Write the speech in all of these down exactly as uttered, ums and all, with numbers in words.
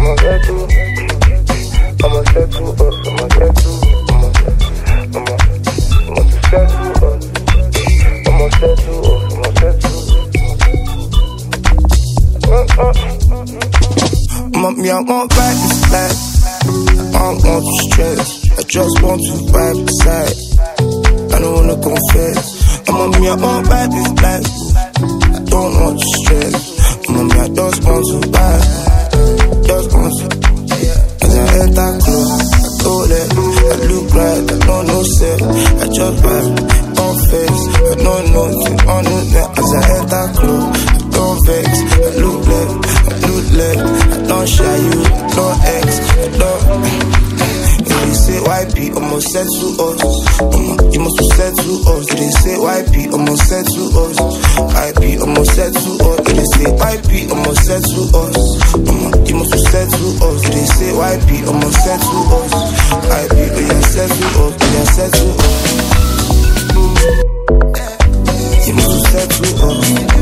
I'ma settle, I'ma settle up, I'ma settle, I'ma I'ma I'ma settle up, I'ma settle up, I'ma settle. Me, I won't fight this life. I don't want to stress. I just want to vibe beside. I don't wanna confess. I'm on me, I won't fight this life. I don't want to stress. I'm on me, I just want to vibe. Just want to. As I enter club, I go there. I look right, I don't know self. I just vibe, on face. I don't know nothing, on the net. As I enter club, I don't vex. I look left, I look left. I don't shy you, no X, I don't. If they say Y P, I'ma settle us. I'ma, you must settle us. If they say Y P, I'ma settle us. Y P, I'ma settle us. If they say Y P, I'ma settle us. I'ma, you must settle us. If they say Y P, I'ma settle us. Y P, oh yeah, settle us. Oh yeah, settle us. You must settle us.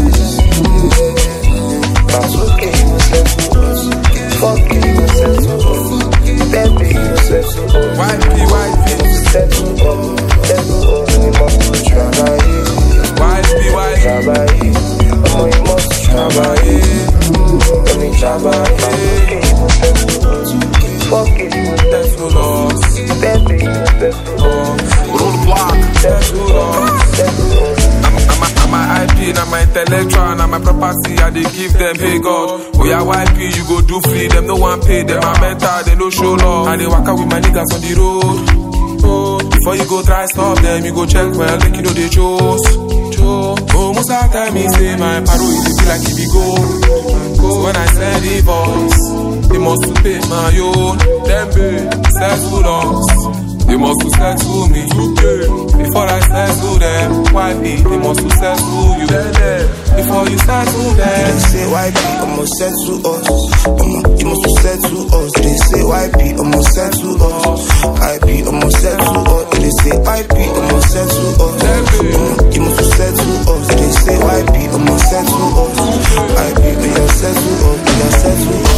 That's okay, you settle us. Fuck it, you settle us. Baby, you settle us. Y P, Y P, settle us, settle us. You must travailler. Y P, Y P, travailler. Oh, you must travailler. Let me travailler. Okay, you settle us. Fuck it, you settle us. Baby, you settle us. Roadblock, Settle us, settle us. I'm my I P, I'm my intellectual, and my property, I they give them, hey God. Oh yeah, Y P, you go do free, them no one pay, them my mentor, they no show love. And they walk out with my niggas on the road. Oh, before you go try stop them, you go check well, make you know they chose. Oh, most of the time, me say my paro, it feel like it be gold. So when I send the voice, they must pay my own. Them be settle us. They must to settle me. Before I settle them, Y P, they must to settle you. Before you settle them, they say Y P, I'ma settle us. I'ma, you must settle us. They say Y P, I'ma settle us. Y P, I'ma settle us. They say Y P, I'ma settle us. I'ma, you must settle us. They say Y P, I'ma settle us. Y P, we are settle us. We are settle us.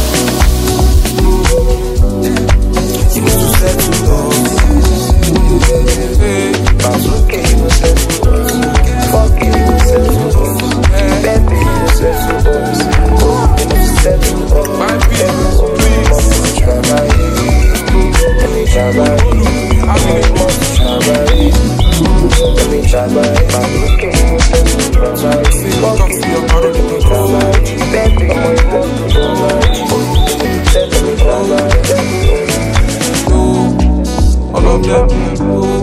You must settle us. That's okay, you settle us. Fuck it, you settle us. Baby, you settle us. Oh, you must settle us. Settle us. You must travailler. Let me travailler. You must travailler. Let me travailler. That's okay, you settle us. Fuck it, you let me travailler. Baby, you must travailler. Let me travailler. all of them.